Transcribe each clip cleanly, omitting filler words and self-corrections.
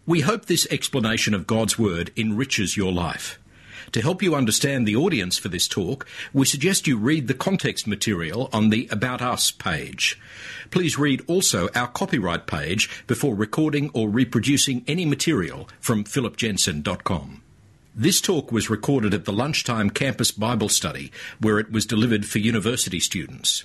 We hope this explanation of God's Word enriches your life. To help you understand the audience for this talk, we suggest you read the context material on the About Us page. Please read also our copyright page before recording or reproducing any material from philipjensen.com. This talk was recorded at the Lunchtime Campus Bible Study, where it was delivered for university students.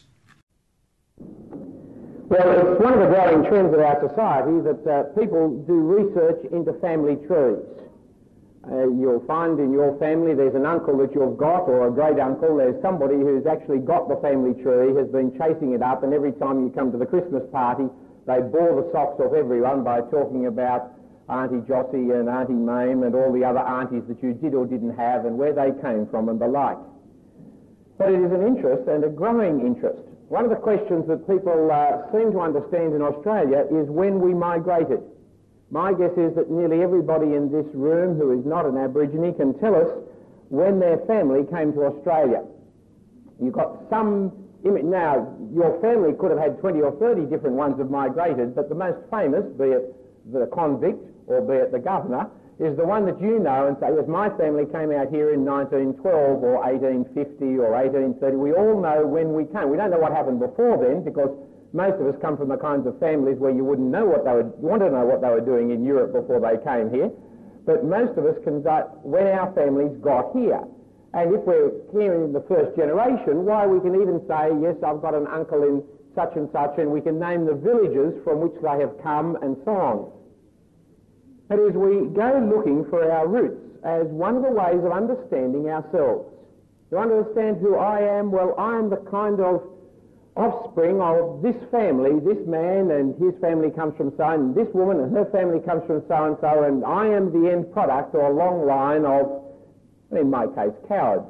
Well, it's one of the growing trends of our society that people do research into family trees. You'll find in your family there's an uncle that you've got, or a great uncle. There's somebody who's actually got the family tree, has been chasing it up, and every time you come to the Christmas party, they bore the socks off everyone by talking about Auntie Jossie and Auntie Mame and all the other aunties that you did or didn't have and where they came from and the like. But it is an interest, and a growing interest. One of the questions that people seem to understand in Australia is when we migrated. My guess is that nearly everybody in this room who is not an Aborigine can tell us when their family came to Australia. You've got some image. Now, your family could have had 20 or 30 different ones have migrated, but the most famous, be it the convict or be it the governor, is the one that you know and say, yes, my family came out here in 1912 or 1850 or 1830. We all know when we came. We don't know what happened before then, because most of us come from the kinds of families where you wouldn't know what they would want to know what they were doing in Europe before they came here. But most of us can say when our families got here. And if we're here in the first generation, why, we can even say, yes, I've got an uncle in such and such, and we can name the villages from which they have come and so on. That is, we go looking for our roots as one of the ways of understanding ourselves. To understand who I am, well, I am the kind of offspring of this family. This man and his family comes from so, and this woman and her family comes from so, and I am the end product or a long line of, in my case, cowards.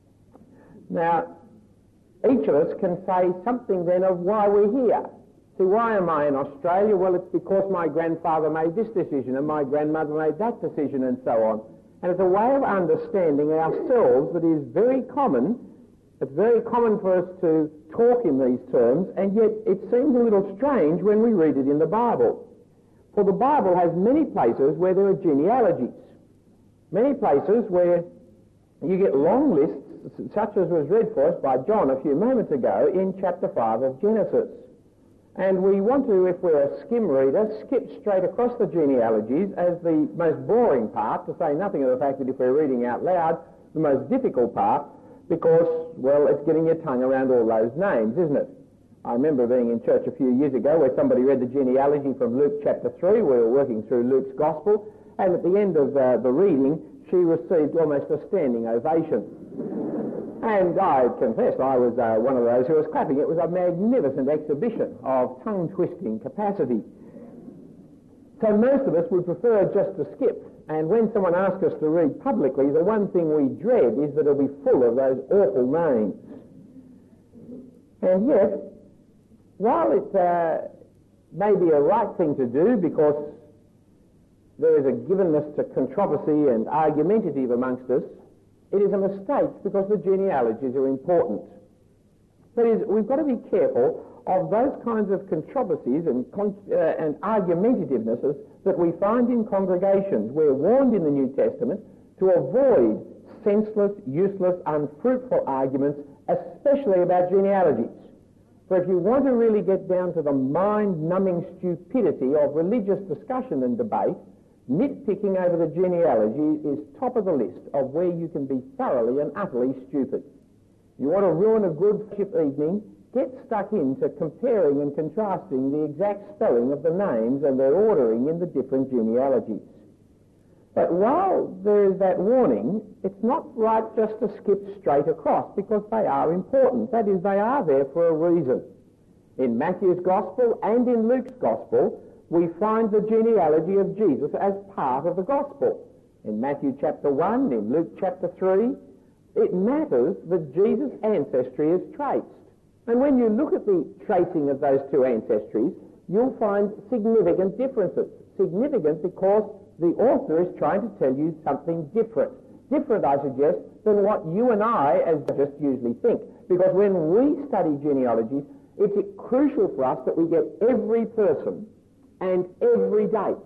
Now, each of us can say something then of why we're here. See, why am I in Australia? Well, it's because my grandfather made this decision and my grandmother made that decision and so on. And it's a way of understanding ourselves that is very common. It's very common for us to talk in these terms, and yet it seems a little strange when we read it in the Bible. For the Bible has many places where there are genealogies. Many places where you get long lists, such as was read for us by John a few moments ago in chapter 5 of Genesis. And we want to, if we're a skim reader, skip straight across the genealogies as the most boring part, to say nothing of the fact that if we're reading out loud, the most difficult part, because, well, it's getting your tongue around all those names, isn't it? I remember being in church a few years ago where somebody read the genealogy from Luke chapter 3. We were working through Luke's Gospel, and at the end of the reading, she received almost a standing ovation. And I confess I was one of those who was clapping. It was a magnificent exhibition of tongue-twisting capacity. So most of us would prefer just to skip. And when someone asks us to read publicly, the one thing we dread is that it'll be full of those awful names. And yet, while it may be a right thing to do because there is a givenness to controversy and argumentative amongst us, it is a mistake because the genealogies are important. That is, we've got to be careful of those kinds of controversies and argumentativenesses that we find in congregations. We're warned in the New Testament to avoid senseless, useless, unfruitful arguments, especially about genealogies. For if you want to really get down to the mind-numbing stupidity of religious discussion and debate, nitpicking over the genealogy is top of the list of where you can be thoroughly and utterly stupid. You want to ruin a good evening, get stuck into comparing and contrasting the exact spelling of the names and their ordering in the different genealogies. But while there is that warning, it's not right just to skip straight across, because they are important. That is, they are there for a reason. In Matthew's Gospel and in Luke's Gospel, we find the genealogy of Jesus as part of the Gospel. In Matthew chapter 1, in Luke chapter 3, it matters that Jesus' ancestry is traced. And when you look at the tracing of those two ancestries, you'll find significant differences. Significant because the author is trying to tell you something different. Different, I suggest, than what you and I as just usually think. Because when we study genealogies, it's crucial for us that we get every person and every date.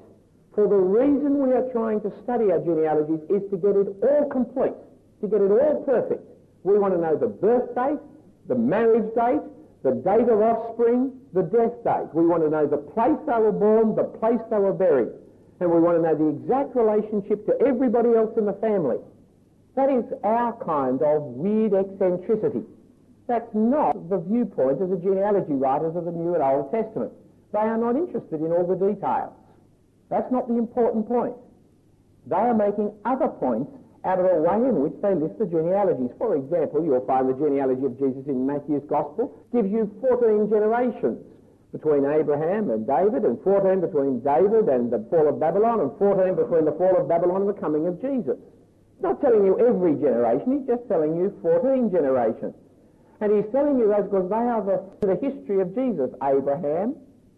For the reason we are trying to study our genealogies is to get it all complete, to get it all perfect. We want to know the birth date, the marriage date, the date of offspring, the death date. We want to know the place they were born, the place they were buried. And we want to know the exact relationship to everybody else in the family. That is our kind of weird eccentricity. That's not the viewpoint of the genealogy writers of the New and Old Testament. They are not interested in all the details. That's not the important point. They are making other points out of the way in which they list the genealogies. For example, you'll find the genealogy of Jesus in Matthew's Gospel gives you 14 generations between Abraham and David, and 14 between David and the fall of Babylon, and 14 between the fall of Babylon and the coming of Jesus. He's not telling you every generation, he's just telling you 14 generations. And he's telling you those because they are the history of Jesus. Abraham,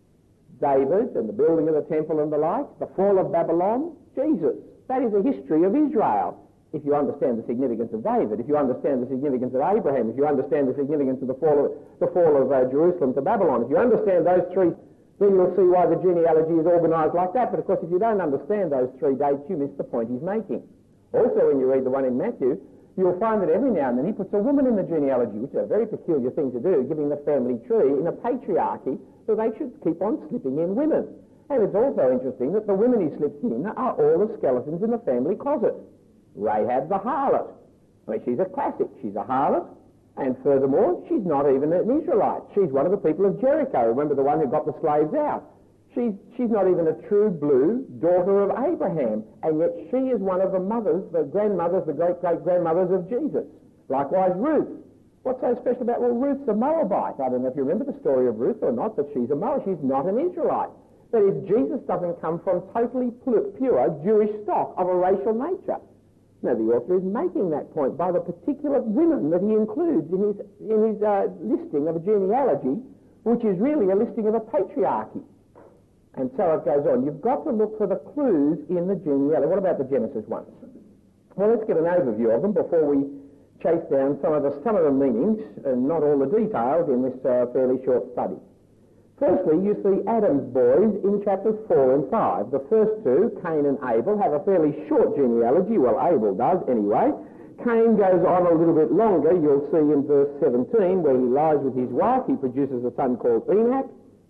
David, and the building of the temple and the like, the fall of Babylon, Jesus. That is the history of Israel. If you understand the significance of David, if you understand the significance of Abraham, if you understand the significance of the fall of Jerusalem to Babylon, if you understand those three, then you'll see why the genealogy is organised like that. But of course, if you don't understand those three dates, you miss the point he's making. Also, when you read the one in Matthew, you'll find that every now and then he puts a woman in the genealogy, which is a very peculiar thing to do, giving the family tree in a patriarchy, so they should keep on slipping in women. And it's also interesting that the women he slips in are all the skeletons in the family closet. Rahab the harlot. I mean, she's a classic. She's a harlot, and furthermore, she's not even an Israelite. She's one of the people of Jericho. Remember the one who got the slaves out. She's not even a true blue daughter of Abraham, and yet she is one of the mothers, the grandmothers, the great-great-grandmothers of Jesus. Likewise, Ruth. What's so special about, well, Ruth's a Moabite. I don't know if you remember the story of Ruth or not, but she's a Moabite. She's not an Israelite. That is, Jesus doesn't come from totally pure Jewish stock of a racial nature. Now, the author is making that point by the particular women that he includes in his listing of a genealogy, which is really a listing of a patriarchy. And so it goes on. You've got to look for the clues in the genealogy. What about the Genesis ones? Well, let's get an overview of them before we chase down some of the meanings and not all the details in this fairly short study. Firstly, you see Adam's boys in chapters 4 and 5. The first two, Cain and Abel, have a fairly short genealogy. Well, Abel does anyway. Cain goes on a little bit longer. You'll see in verse 17 where he lies with his wife. He produces a son called Enoch.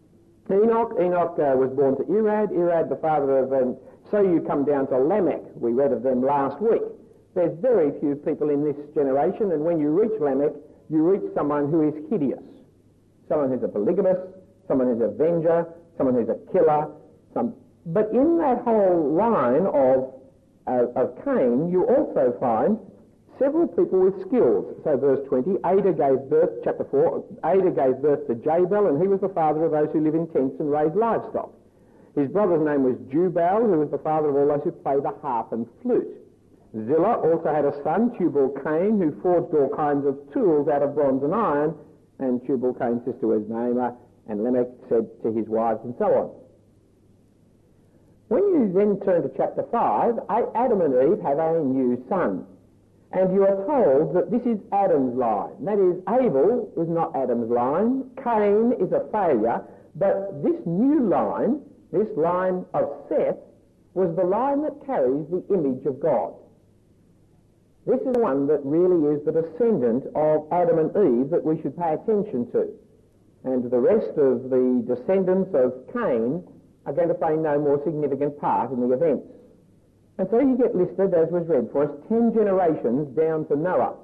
Enoch was born to Irad. Irad, the father of... so you come down to Lamech. We read of them last week. There's very few people in this generation, and when you reach Lamech, you reach someone who is hideous. Someone who's a polygamist, someone who's a avenger, someone who's a killer. But in that whole line of Cain, you also find several people with skills. So verse 20, chapter 4, Ada gave birth to Jabal, and he was the father of those who live in tents and raise livestock. His brother's name was Jubal, who was the father of all those who play the harp and flute. Zillah also had a son, Tubal-Cain, who forged all kinds of tools out of bronze and iron, and Tubal-Cain's sister was Naamah, and Lamech said to his wives, and so on. When you then turn to chapter 5, Adam and Eve have a new son. And you are told that this is Adam's line. That is, Abel is not Adam's line. Cain is a failure. But this new line, this line of Seth, was the line that carries the image of God. This is the one that really is the descendant of Adam and Eve that we should pay attention to. And the rest of the descendants of Cain are going to play no more significant part in the events. And so you get listed, as was read for us, 10 generations down to Noah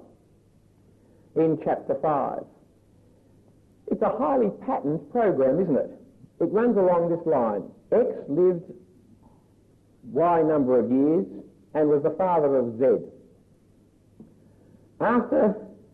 in chapter 5. It's a highly patterned program, isn't it? It runs along this line. X lived Y number of years and was the father of Z. After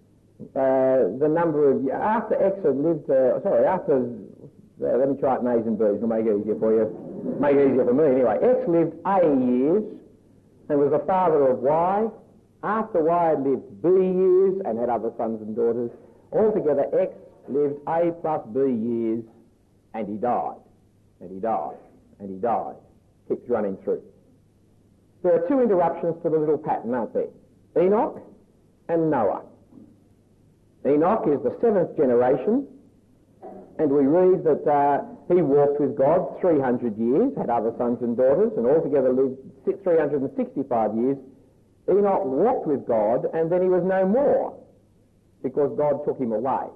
after X had lived, let me try it in A's and B's, it'll make it easier for you. Make it easier for me anyway. X lived A years and was the father of Y. After Y had lived B years and had other sons and daughters. Altogether, X lived A plus B years, and he died. And he died. And he died. Keeps running through. There are two interruptions to the little pattern, aren't there? Enoch and Noah. Enoch is the 7th generation, and we read that He walked with God 300 years, had other sons and daughters, and altogether lived 365 years. Enoch walked with God, and then he was no more, because God took him away.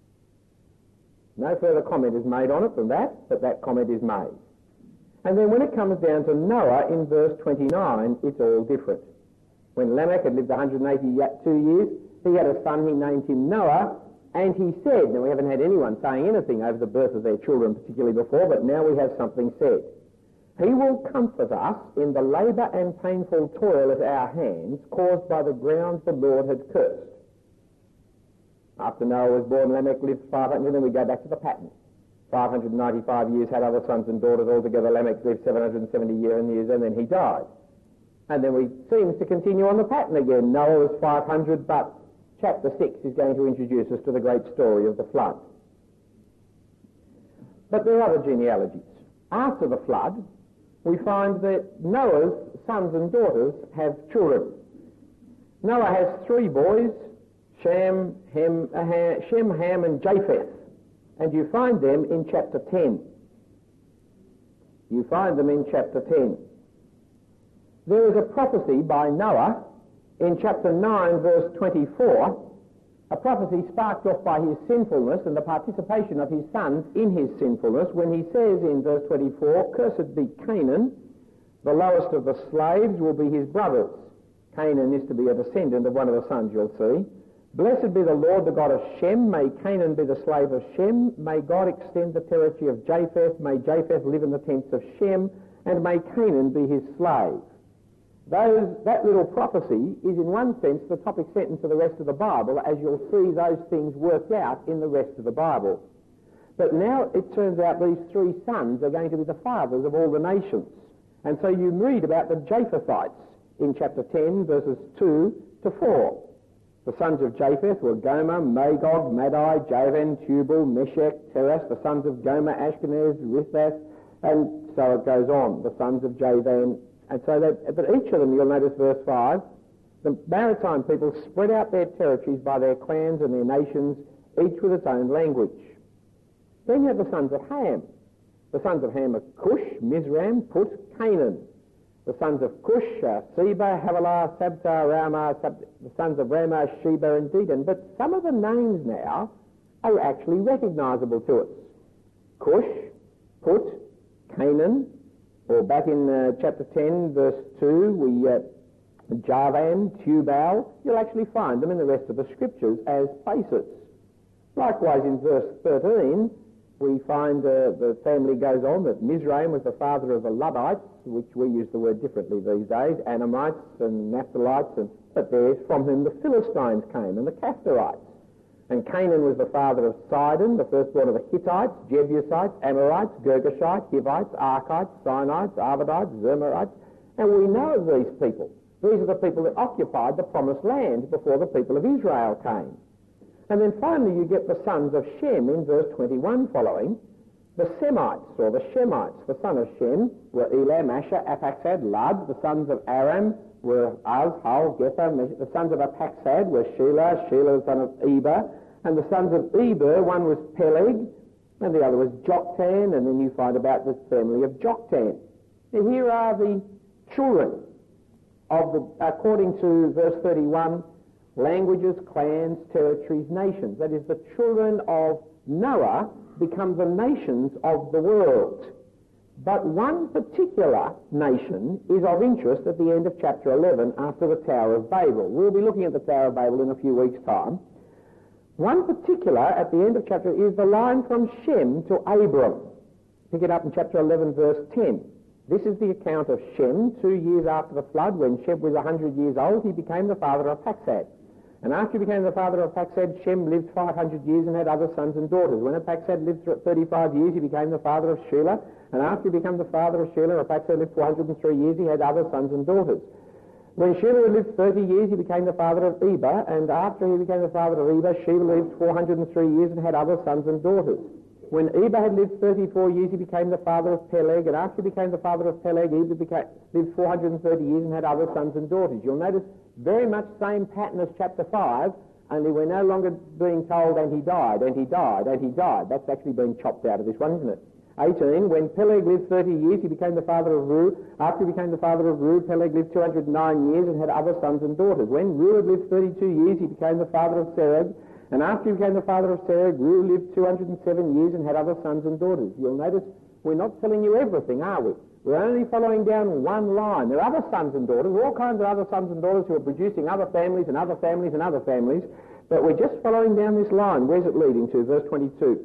No further comment is made on it than that, but that comment is made. And then when it comes down to Noah in verse 29, it's all different. When Lamech had lived 182 years, he had a son, he named him Noah, and he said, now we haven't had anyone saying anything over the birth of their children particularly before, but now we have something said. He will comfort us in the labour and painful toil of our hands caused by the ground the Lord had cursed. After Noah was born, Lamech lived 500, and then we go back to the pattern. 595 years, had other sons and daughters. Altogether, Lamech lived 770 years, and then he died. And then we seem to continue on the pattern again. Noah was 500, but chapter 6 is going to introduce us to the great story of the flood. But there are other genealogies. After the flood, we find that Noah's sons and daughters have children. Noah has 3 boys, Shem, Ham, and Japheth. And you find them in chapter 10. You find them in chapter 10. There is a prophecy by Noah in chapter 9, verse 24, a prophecy sparked off by his sinfulness and the participation of his sons in his sinfulness, when he says in verse 24, "Cursed be Canaan, the lowest of the slaves will be his brothers." Canaan is to be a descendant of one of the sons, you'll see. "Blessed be the Lord, the God of Shem. May Canaan be the slave of Shem. May God extend the territory of Japheth. May Japheth live in the tents of Shem. And may Canaan be his slave." That little prophecy is in one sense the topic sentence of the rest of the Bible, as you'll see those things worked out in the rest of the Bible. But now it turns out these 3 sons are going to be the fathers of all the nations. And so you read about the Japhethites in chapter 10, verses 2 to 4. The sons of Japheth were Gomer, Magog, Madai, Javan, Tubal, Meshech, Teras. The sons of Gomer, Ashkenaz, Riphath, and so it goes on. The sons of Javan. And so but each of them, you'll notice verse 5, the maritime people spread out their territories by their clans and their nations, each with its own language. Then you have the sons of Ham. The sons of Ham are Cush, Mizraim, Put, Canaan. The sons of Cush are Seba, Havilah, Sabta, Ramah, the sons of Ramah, Sheba, and Dedan. But some of the names now are actually recognisable to us. Cush, Put, Canaan, or back in chapter 10, verse 2, Javan, Tubal, you'll actually find them in the rest of the scriptures as places. Likewise, in verse 13, we find the family goes on that Mizraim was the father of the Luddites, which we use the word differently these days, Anamites and Naphtalites, but there's from whom the Philistines came, and the Caphtorites. And Canaan was the father of Sidon, the firstborn of the Hittites, Jebusites, Amorites, Girgashites, Hivites, Archites, Sinites, Arvadites, Zermarites. And we know of these people. These are the people that occupied the promised land before the people of Israel came. And then finally you get the sons of Shem in verse 21 following. The Semites, or the Shemites, the son of Shem, were Elam, Asher, Appaxad, Lud. The sons of Aram were Az, Hul, Gether. The sons of Appaxad were Shelah, the son of Eber. And the sons of Eber, one was Peleg, and the other was Joktan, and then you find about the family of Joktan. Now here are the children of according to verse 31, languages, clans, territories, nations. That is, the children of Noah become the nations of the world. But one particular nation is of interest at the end of chapter 11 after the Tower of Babel. We'll be looking at the Tower of Babel in a few weeks' time. One particular at the end of chapter is the line from Shem to Abram. Pick it up in chapter 11, verse 10. This is the account of Shem. 2 years after the flood, when Shem was 100 years old, he became the father of Paxad. And after he became the father of Paxad, Shem lived 500 years and had other sons and daughters. When Paxad lived 35 years, he became the father of Shelah. And after he became the father of Shelah, Paxad lived 403 years, he had other sons and daughters. When Shelah lived 30 years, he became the father of Eber. And after he became the father of Eber, Shelah lived 403 years and had other sons and daughters. When Eber had lived 34 years, he became the father of Peleg. And after he became the father of Peleg, Eber lived 430 years and had other sons and daughters. You'll notice very much same pattern as chapter 5, only we're no longer being told, and he died, and he died, and he died. That's actually being chopped out of this one, isn't it? 18, when Peleg lived 30 years, he became the father of Reu. After he became the father of Reu, Peleg lived 209 years and had other sons and daughters. When Reu had lived 32 years, he became the father of Serug. And after he became the father of Serug, Reu lived 207 years and had other sons and daughters. You'll notice we're not telling you everything, are we? We're only following down one line. There are other sons and daughters, all kinds of other sons and daughters who are producing other families and other families and other families, but we're just following down this line. Where's it leading to? Verse 22.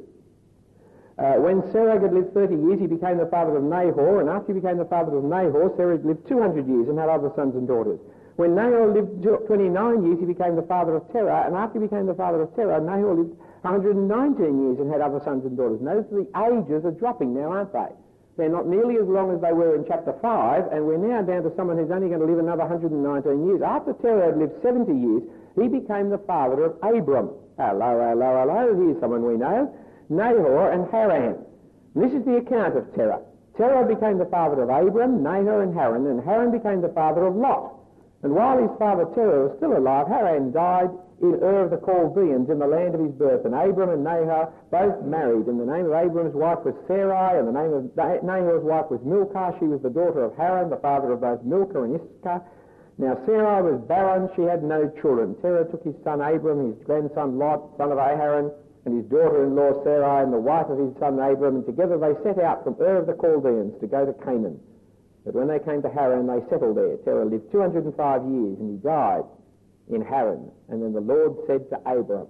When Serug had lived 30 years, he became the father of Nahor, and after he became the father of Nahor, Serug lived 200 years and had other sons and daughters. When Nahor lived 29 years, he became the father of Terah, and after he became the father of Terah, Nahor lived 119 years and had other sons and daughters. Notice the ages are dropping now, aren't they? They're not nearly as long as they were in chapter 5, and we're now down to someone who's only going to live another 119 years. After Terah had lived 70 years, he became the father of Abram. Hello, hello, hello, here's someone we know. Nahor and Haran. And this is the account of Terah. Terah became the father of Abram, Nahor and Haran became the father of Lot. And while his father Terah was still alive, Haran died in Ur of the Chaldeans in the land of his birth. And Abram and Nahor both married. And the name of Abram's wife was Sarai, and the name of Nahor's wife was Milcah. She was the daughter of Haran, the father of both Milcah and Iscah. Now Sarai was barren, she had no children. Terah took his son Abram, his grandson Lot, son of Aharon, and his daughter-in-law Sarai, and the wife of his son Abram, and together they set out from Ur of the Chaldeans to go to Canaan. But when they came to Haran, they settled there. Terah lived 205 years, and he died in Haran. And then the Lord said to Abram,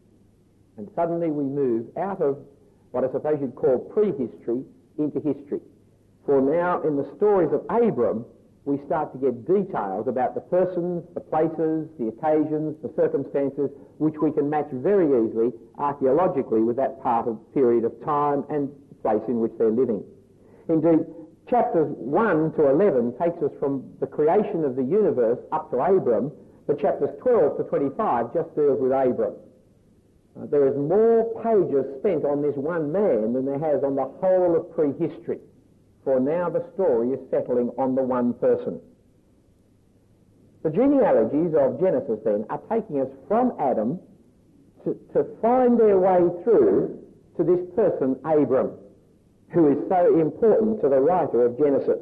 and suddenly we move out of what I suppose you'd call prehistory into history. For now, in the stories of Abram, we start to get details about the persons, the places, the occasions, the circumstances, which we can match very easily archaeologically with that period of time and place in which they're living. Indeed, chapters 1 to 11 takes us from the creation of the universe up to Abram, but chapters 12 to 25 just deals with Abram. There is more pages spent on this one man than there has on the whole of prehistory. For now the story is settling on the one person. The genealogies of Genesis then are taking us from Adam to find their way through to this person, Abram, who is so important to the writer of Genesis.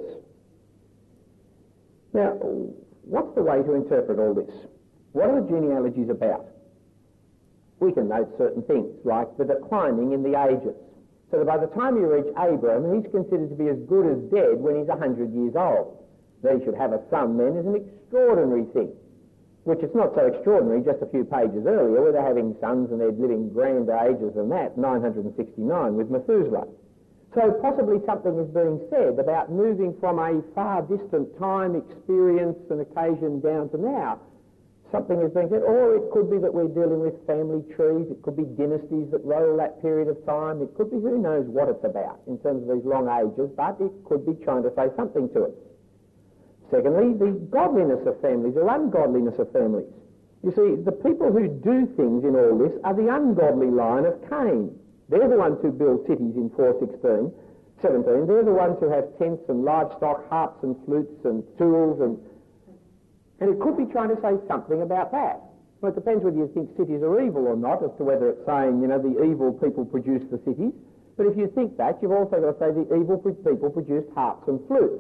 Now, what's the way to interpret all this? What are the genealogies about? We can note certain things, like the declining in the ages. So that by the time you reach Abram, he's considered to be as good as dead when he's 100 years old. That he should have a son then is an extraordinary thing, which is not so extraordinary just a few pages earlier, where they're having sons and they're living grander ages than that, 969 with Methuselah. So possibly something is being said about moving from a far distant time, experience and occasion down to now. Something is being said, or it could be that we're dealing with family trees, it could be dynasties that roll that period of time, it could be who knows what it's about in terms of these long ages, but it could be trying to say something to us. Secondly, the godliness of families or ungodliness of families. You see, the people who do things in all this are the ungodly line of Cain. They're the ones who build cities in 4:16, 17. They're the ones who have tents and livestock, harps and flutes and tools and it could be trying to say something about that. Well, it depends whether you think cities are evil or not, as to whether it's saying, the evil people produce the cities. But if you think that, you've also got to say the evil people produced harps and flutes.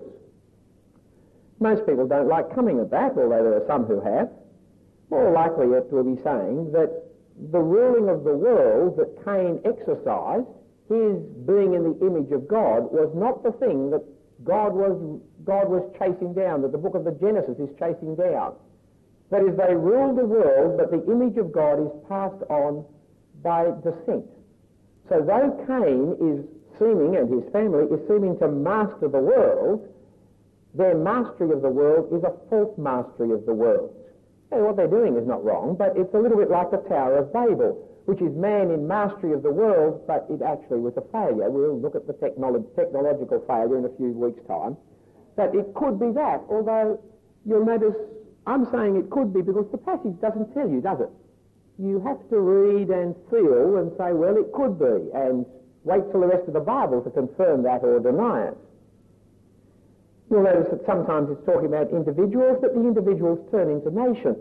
Most people don't like coming at that, although there are some who have. More likely it will be saying that the ruling of the world that Cain exercised, his being in the image of God, was not the thing that God was chasing down, that the book of the Genesis is chasing down. That is, they rule the world, but the image of God is passed on by descent. So though Cain is seeming, and his family is seeming to master the world, their mastery of the world is a false mastery of the world. And what they're doing is not wrong, but it's a little bit like the Tower of Babel, which is man in mastery of the world, but it actually was a failure. We'll look at the technological failure in a few weeks' time. But it could be that, although you'll notice I'm saying it could be because the passage doesn't tell you, does it? You have to read and feel and say, well, it could be, and wait till the rest of the Bible to confirm that or deny it. You'll notice that sometimes it's talking about individuals, but the individuals turn into nations.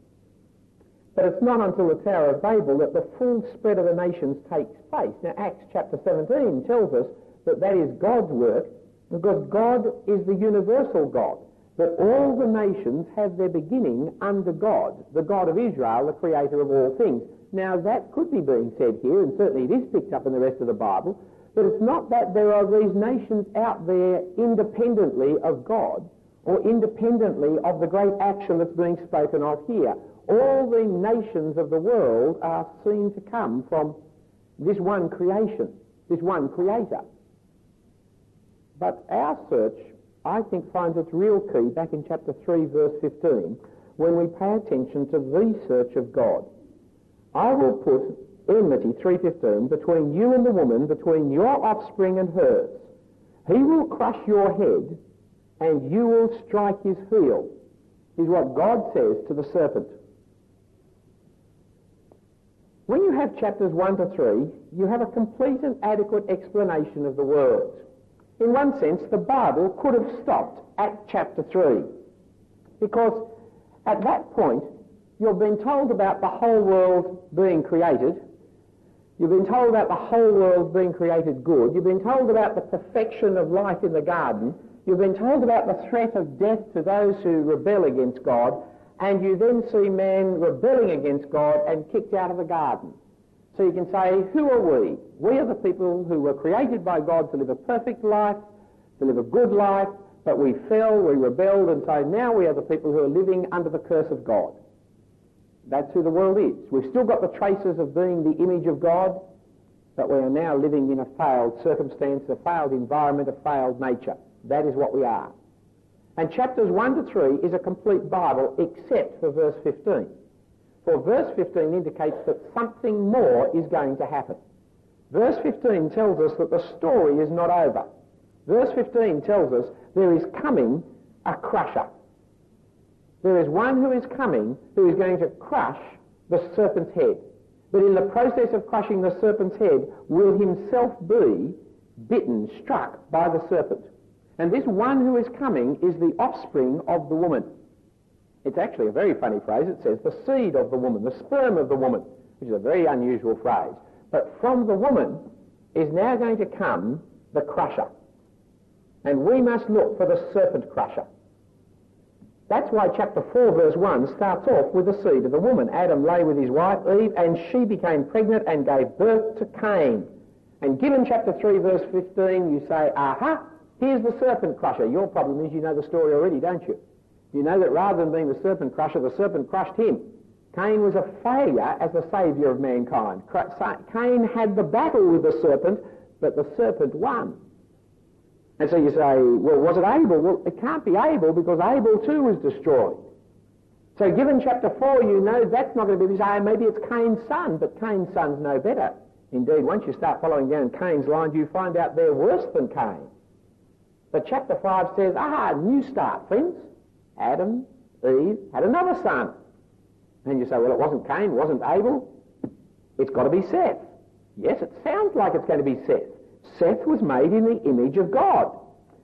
But it's not until the Tower of Babel that the full spread of the nations takes place. Now, Acts chapter 17 tells us that that is God's work, because God is the universal God, that all the nations have their beginning under God, the God of Israel, the creator of all things. Now that could be being said here, and certainly it is picked up in the rest of the Bible, but it's not that there are these nations out there independently of God, or independently of the great action that's being spoken of here. All the nations of the world are seen to come from this one creation, this one creator. But our search, I think, finds its real key back in chapter 3, verse 15, when we pay attention to the search of God. I will put enmity, 3:15, between you and the woman, between your offspring and hers. He will crush your head, and you will strike his heel, is what God says to the serpent. When you have chapters 1 to 3, you have a complete and adequate explanation of the world. In one sense, the Bible could have stopped at chapter 3, because at that point, you've been told about the whole world being created. You've been told about the whole world being created good. You've been told about the perfection of life in the garden. You've been told about the threat of death to those who rebel against God. And you then see man rebelling against God and kicked out of the garden. So you can say, who are we? We are the people who were created by God to live a perfect life, to live a good life, but we fell, we rebelled, and so now we are the people who are living under the curse of God. That's who the world is. We've still got the traces of being the image of God, but we are now living in a failed circumstance, a failed environment, a failed nature. That is what we are. And chapters 1 to 3 is a complete Bible except for verse 15. For verse 15 indicates that something more is going to happen. Verse 15 tells us that the story is not over. Verse 15 tells us there is coming a crusher. There is one who is coming who is going to crush the serpent's head. But in the process of crushing the serpent's head will himself be bitten, struck by the serpent. And this one who is coming is the offspring of the woman. It's actually a very funny phrase. It says the seed of the woman, the sperm of the woman, which is a very unusual phrase. But from the woman is now going to come the crusher. And we must look for the serpent crusher. That's why chapter 4 verse 1 starts off with the seed of the woman. Adam lay with his wife Eve, and she became pregnant and gave birth to Cain. And given chapter 3 verse 15, you say, aha, here's the serpent crusher. Your problem is you know the story already, don't you? You know that rather than being the serpent crushed him. Cain was a failure as the saviour of mankind. Cain had the battle with the serpent, but the serpent won. And so you say, well, was it Abel? Well, it can't be Abel because Abel too was destroyed. So given chapter 4, you know that's not going to be the same. Maybe it's Cain's son, but Cain's son's no better. Indeed, once you start following down Cain's lines, you find out they're worse than Cain. But chapter 5 says, new start, friends. Adam, Eve, had another son. And you say, well, it wasn't Cain, it wasn't Abel. It's got to be Seth. Yes, it sounds like it's going to be Seth. Seth was made in the image of God.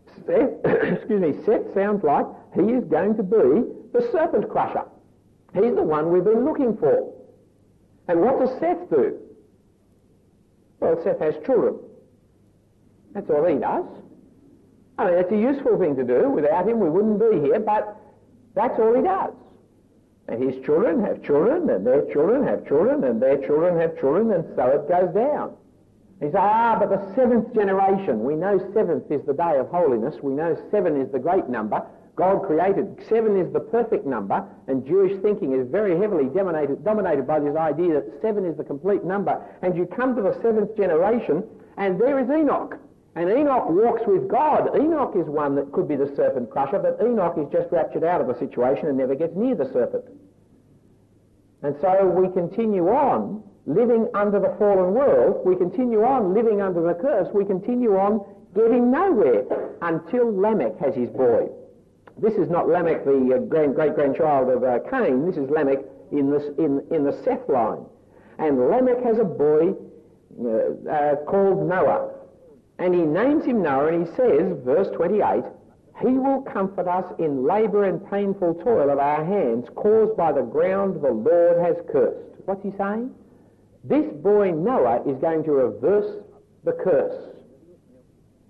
Seth sounds like he is going to be the serpent crusher. He's the one we've been looking for. And what does Seth do? Well, Seth has children. That's all he does. I mean, it's a useful thing to do. Without him, we wouldn't be here, but that's all he does. And his children have children, and their children have children, and their children have children, and so it goes down. And you say, but the seventh generation. We know seventh is the day of holiness. We know 7 is the great number. God created 7 is the perfect number, and Jewish thinking is very heavily dominated by this idea that 7 is the complete number. And you come to the 7th generation, and there is Enoch. And Enoch walks with God. Enoch is one that could be the serpent crusher, but Enoch is just raptured out of the situation and never gets near the serpent. And so we continue on living under the fallen world. We continue on living under the curse. We continue on getting nowhere until Lamech has his boy. This is not Lamech, the great-grandchild of Cain. This is Lamech in the Seth line. And Lamech has a boy called Noah. And he names him Noah, and he says, verse 28, he will comfort us in labour and painful toil of our hands, caused by the ground the Lord has cursed. What's he saying? This boy Noah is going to reverse the curse.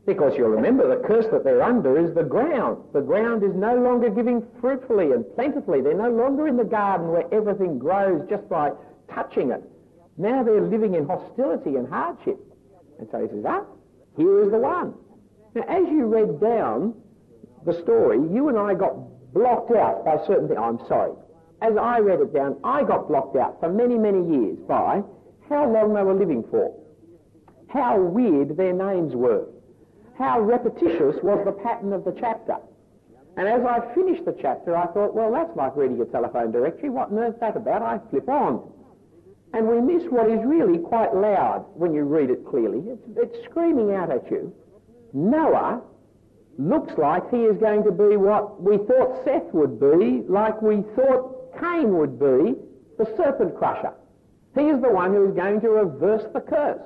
Because you'll remember the curse that they're under is the ground. The ground is no longer giving fruitfully and plentifully. They're no longer in the garden where everything grows just by touching it. Now they're living in hostility and hardship. And so he says, here is the one. Now as you read down the story, you and I got blocked out by certain things. I'm sorry. As I read it down, I got blocked out for many, many years by how long they were living for, how weird their names were, how repetitious was the pattern of the chapter. And as I finished the chapter, I thought, well, that's like reading a telephone directory. What on earth's that about? I flip on. And we miss what is really quite loud when you read it clearly. It's screaming out at you. Noah looks like he is going to be what we thought Seth would be, like we thought Cain would be, the serpent crusher. He is the one who is going to reverse the curse.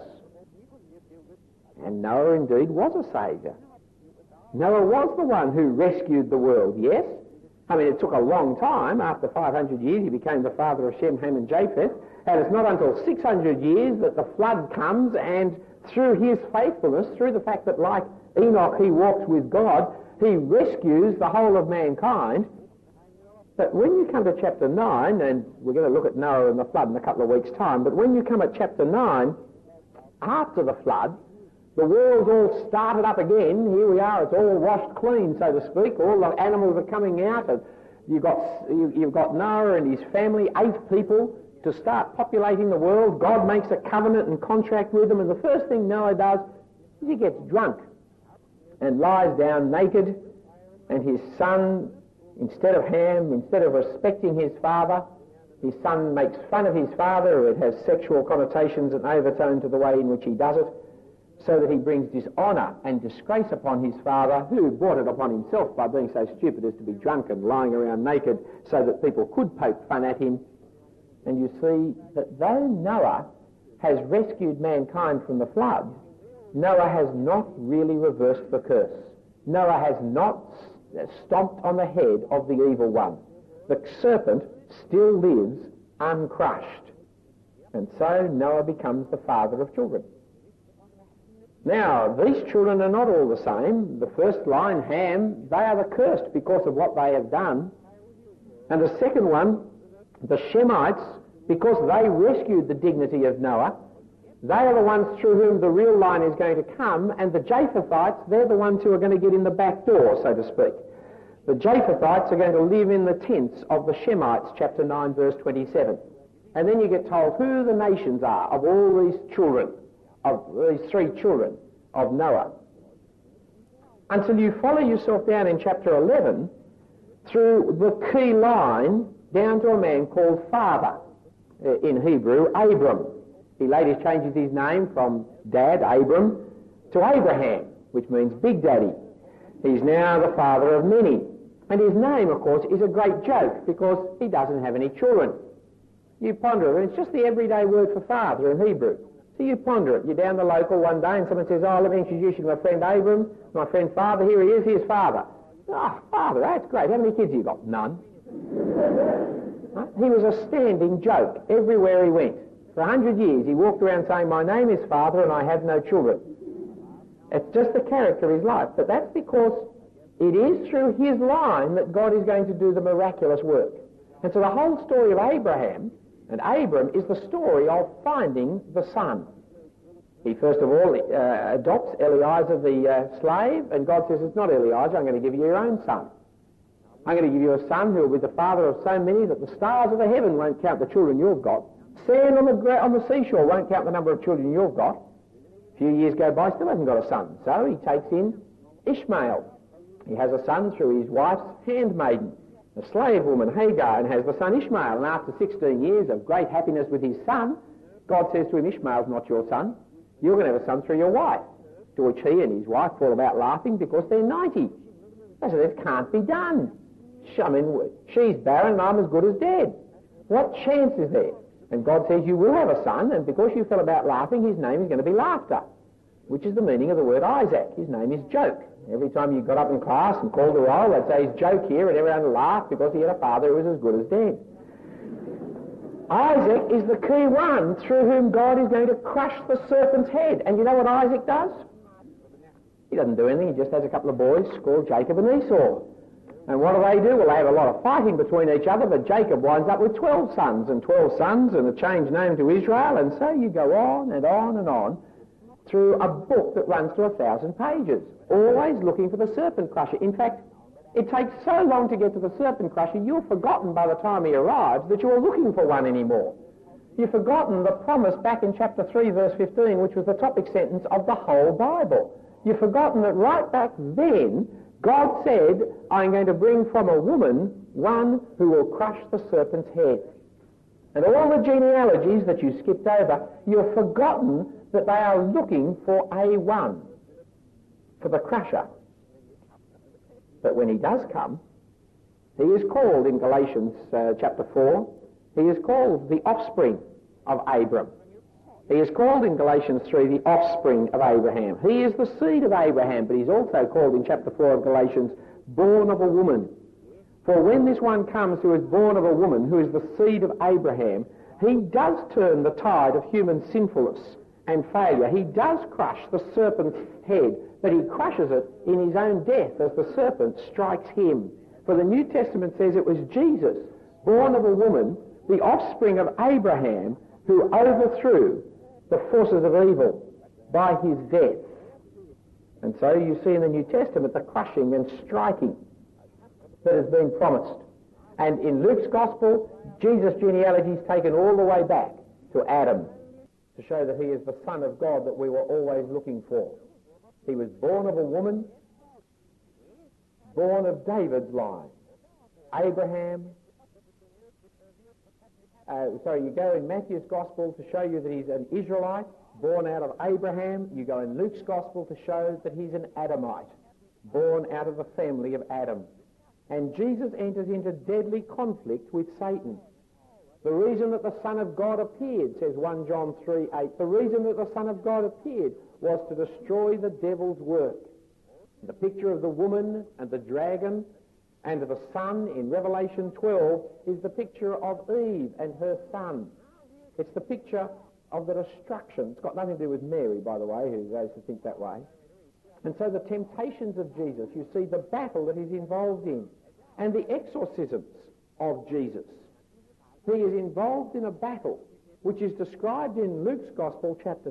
And Noah indeed was a saviour. Noah was the one who rescued the world, yes? I mean, it took a long time. After 500 years, he became the father of Shem, Ham and Japheth. And it's not until 600 years that the flood comes, and through his faithfulness, through the fact that like Enoch he walks with God, he rescues the whole of mankind. But when you come to chapter 9, and we're going to look at Noah and the flood in a couple of weeks' time, but when you come at chapter 9, after the flood, the world's all started up again. Here we are, it's all washed clean, so to speak. All the animals are coming out, and you've got Noah and his family, 8 people, to start populating the world. God makes a covenant and contract with them, and the first thing Noah does is he gets drunk and lies down naked, and his son, instead of Ham, instead of respecting his father, his son makes fun of his father. It has sexual connotations and overtone to the way in which he does it, so that he brings dishonour and disgrace upon his father, who brought it upon himself by being so stupid as to be drunk and lying around naked so that people could poke fun at him. And you see that though Noah has rescued mankind from the flood, Noah has not really reversed the curse. Noah has not stomped on the head of the evil one. The serpent still lives uncrushed. And so Noah becomes the father of children. Now, these children are not all the same. The first line, Ham, they are the cursed because of what they have done. And the second one, the Shemites, because they rescued the dignity of Noah, they are the ones through whom the real line is going to come, and the Japhethites, they're the ones who are going to get in the back door, so to speak. The Japhethites are going to live in the tents of the Shemites, chapter 9, verse 27. And then you get told who the nations are of all these children, of these 3 children of Noah. Until you follow yourself down in chapter 11 through the key line down to a man called father, in Hebrew, Abram. He later changes his name from Dad, Abram, to Abraham, which means Big Daddy. He's now the father of many. And his name, of course, is a great joke because he doesn't have any children. You ponder it, and it's just the everyday word for father in Hebrew. So you ponder it. You're down the local one day and someone says, let me introduce you to my friend Abram, my friend father. Here he is, here's father. Father, that's great. How many kids have you got? None. He was a standing joke everywhere he went. For 100 years he walked around saying, my name is Father and I have no children. It's just the character of his life. But that's because it is through his line that God is going to do the miraculous work. And so the whole story of Abraham and Abram is the story of finding the son. He first of all adopts Eliezer the slave, and God says, it's not Eliezer, I'm going to give you your own son. I'm going to give you a son who will be the father of so many that the stars of the heaven won't count the children you've got. Sand on the seashore won't count the number of children you've got. A few years go by, still hasn't got a son. So he takes in Ishmael. He has a son through his wife's handmaiden, a slave woman, Hagar, and has the son Ishmael. And after 16 years of great happiness with his son, God says to him, Ishmael's not your son. You're going to have a son through your wife. To which he and his wife fall about laughing because they're 90. They say, this can't be done. I mean, she's barren and I'm as good as dead. What chance is there? And God says, you will have a son, and because you fell about laughing, his name is going to be Laughter, which is the meaning of the word Isaac. His name is Joke. Every time you got up in class and called a roll, they'd say he's Joke here, and everyone would laugh because he had a father who was as good as dead. Isaac is the key one through whom God is going to crush the serpent's head. And you know what Isaac does? He doesn't do anything. He just has a couple of boys called Jacob and Esau. And what do? Well, they have a lot of fighting between each other, but Jacob winds up with 12 sons and a changed name to Israel, and so you go on and on and on through a book that runs to 1,000 pages, always looking for the serpent crusher. In fact, it takes so long to get to the serpent crusher, you've forgotten by the time he arrives that you're looking for one anymore. You've forgotten the promise back in chapter 3, verse 15, which was the topic sentence of the whole Bible. You've forgotten that right back then, God said, I'm going to bring from a woman one who will crush the serpent's head. And all the genealogies that you skipped over, you've forgotten that they are looking for a one, for the crusher. But when he does come, he is called in Galatians chapter 4, he is called the offspring of Abram. He is called in Galatians 3 the offspring of Abraham. He is the seed of Abraham, but he's also called in chapter 4 of Galatians, born of a woman. For when this one comes who is born of a woman, who is the seed of Abraham, he does turn the tide of human sinfulness and failure. He does crush the serpent's head, but he crushes it in his own death as the serpent strikes him. For the New Testament says it was Jesus, born of a woman, the offspring of Abraham, who overthrew the forces of evil by his death. And so you see in the New Testament the crushing and striking that has been promised. And in Luke's Gospel, Jesus' genealogy is taken all the way back to Adam to show that he is the Son of God that we were always looking for. He was born of a woman, born of David's line. Abraham. You go in Matthew's Gospel to show you that he's an Israelite, born out of Abraham. You go in Luke's Gospel to show that he's an Adamite, born out of the family of Adam. And Jesus enters into deadly conflict with Satan. The reason that the Son of God appeared, says 1 John 3:8, the reason that the Son of God appeared was to destroy the devil's work. The picture of the woman and the dragon and the son in Revelation 12 is the picture of Eve and her son. It's the picture of the destruction. It's got nothing to do with Mary, by the way, who goes to think that way. And so the temptations of Jesus, you see the battle that he's involved in, and the exorcisms of Jesus. He is involved in a battle which is described in Luke's Gospel chapter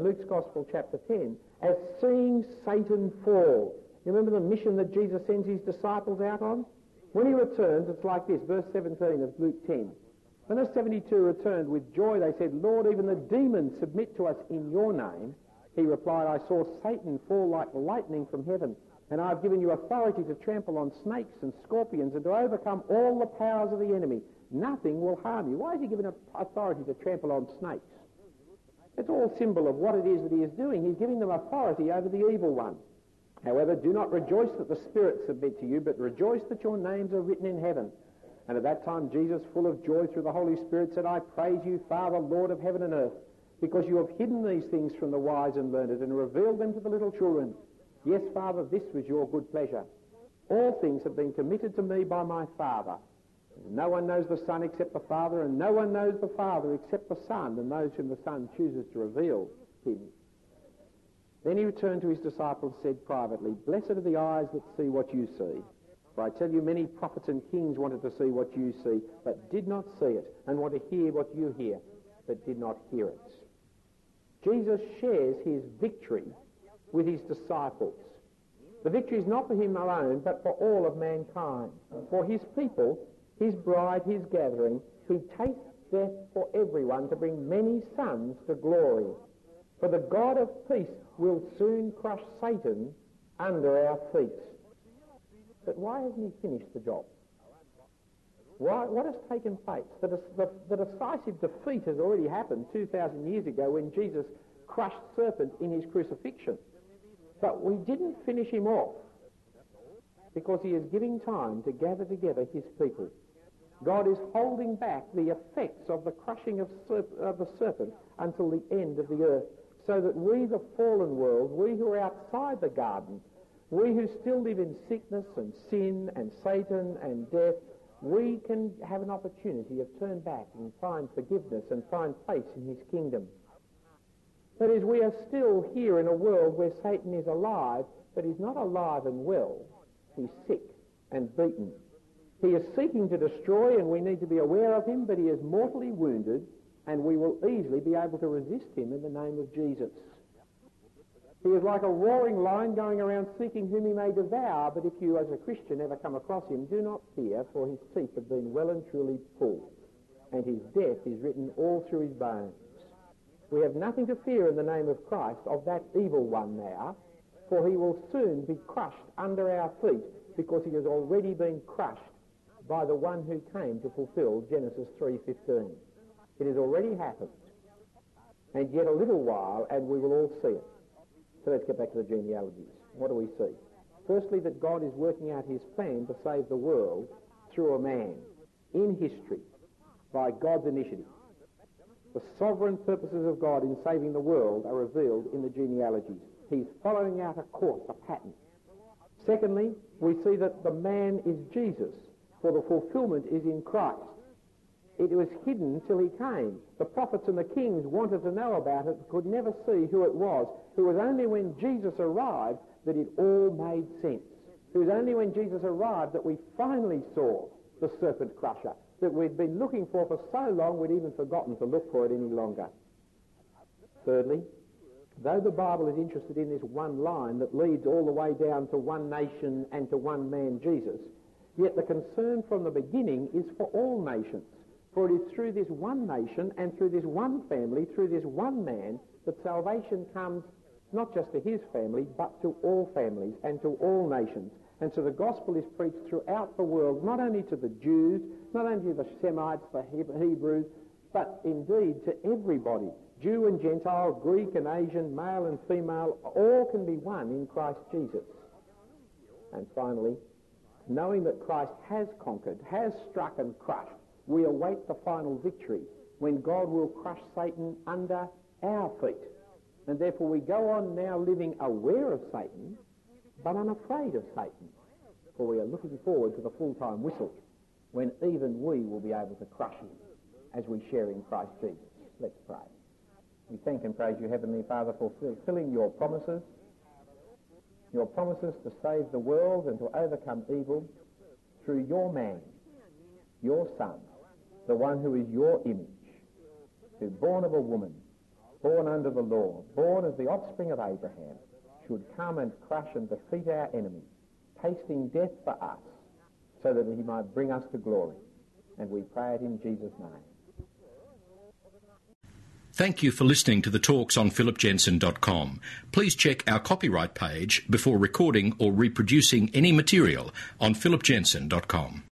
10, as seeing Satan fall. You remember the mission that Jesus sends his disciples out on? When he returns, it's like this, verse 17 of Luke 10. When the 72 returned with joy, they said, Lord, even the demons submit to us in your name. He replied, I saw Satan fall like lightning from heaven, and I have given you authority to trample on snakes and scorpions and to overcome all the powers of the enemy. Nothing will harm you. Why is he given authority to trample on snakes? It's all symbol of what it is that he is doing. He's giving them authority over the evil one. However, do not rejoice that the spirits submit to you, but rejoice that your names are written in heaven. And at that time, Jesus, full of joy through the Holy Spirit, said, I praise you, Father, Lord of heaven and earth, because you have hidden these things from the wise and learned and revealed them to the little children. Yes, Father, this was your good pleasure. All things have been committed to me by my Father. No one knows the Son except the Father, and no one knows the Father except the Son, and those whom the Son chooses to reveal him. Then he returned to his disciples and said privately, Blessed are the eyes that see what you see. For I tell you, many prophets and kings wanted to see what you see, but did not see it, and want to hear what you hear, but did not hear it. Jesus shares his victory with his disciples. The victory is not for him alone, but for all of mankind. For his people, his bride, his gathering, he tastes death for everyone to bring many sons to glory. For the God of peace will soon crush Satan under our feet. But why hasn't he finished the job? What has taken place? The decisive defeat has already happened 2,000 years ago when Jesus crushed serpents in his crucifixion. But we didn't finish him off because he is giving time to gather together his people. God is holding back the effects of the crushing of the serpent until the end of the earth, so that we, the fallen world, we who are outside the garden, we who still live in sickness and sin and Satan and death, we can have an opportunity of turn back and find forgiveness and find place in his kingdom. That is, we are still here in a world where Satan is alive, but he's not alive and well. He's sick and beaten. He is seeking to destroy, and we need to be aware of him, but he is mortally wounded, and we will easily be able to resist him in the name of Jesus. He is like a roaring lion going around seeking whom he may devour, but if you as a Christian ever come across him, do not fear, for his teeth have been well and truly pulled, and his death is written all through his bones. We have nothing to fear in the name of Christ of that evil one now, for he will soon be crushed under our feet, because he has already been crushed by the one who came to fulfill Genesis 3:15. It has already happened, and yet a little while and we will all see it. So let's get back to the genealogies. What do we see? Firstly, that God is working out his plan to save the world through a man in history by God's initiative. The sovereign purposes of God in saving the world are revealed in the genealogies. He's following out a course, a pattern. Secondly, we see that the man is Jesus, for the fulfillment is in Christ. It was hidden till he came. The prophets and the kings wanted to know about it, could never see who it was. It was only when Jesus arrived that it all made sense. It was only when Jesus arrived that we finally saw the serpent crusher, that we'd been looking for so long we'd even forgotten to look for it any longer. Thirdly, though the Bible is interested in this one line that leads all the way down to one nation and to one man, Jesus, yet the concern from the beginning is for all nations. For it is through this one nation and through this one family, through this one man, that salvation comes not just to his family, but to all families and to all nations. And so the gospel is preached throughout the world, not only to the Jews, not only to the Semites, the Hebrews, but indeed to everybody. Jew and Gentile, Greek and Asian, male and female, all can be one in Christ Jesus. And finally, knowing that Christ has conquered, has struck and crushed, we await the final victory when God will crush Satan under our feet. And therefore we go on now living aware of Satan, but unafraid of Satan. For we are looking forward to the full-time whistle when even we will be able to crush him as we share in Christ Jesus. Let's pray. We thank and praise you, Heavenly Father, for fulfilling your promises to save the world and to overcome evil through your man, your Son, the one who is your image, who, born of a woman, born under the law, born as the offspring of Abraham, should come and crush and defeat our enemy, tasting death for us, so that he might bring us to glory. And we pray it in Jesus' name. Thank you for listening to the talks on philipjensen.com. Please check our copyright page before recording or reproducing any material on philipjensen.com.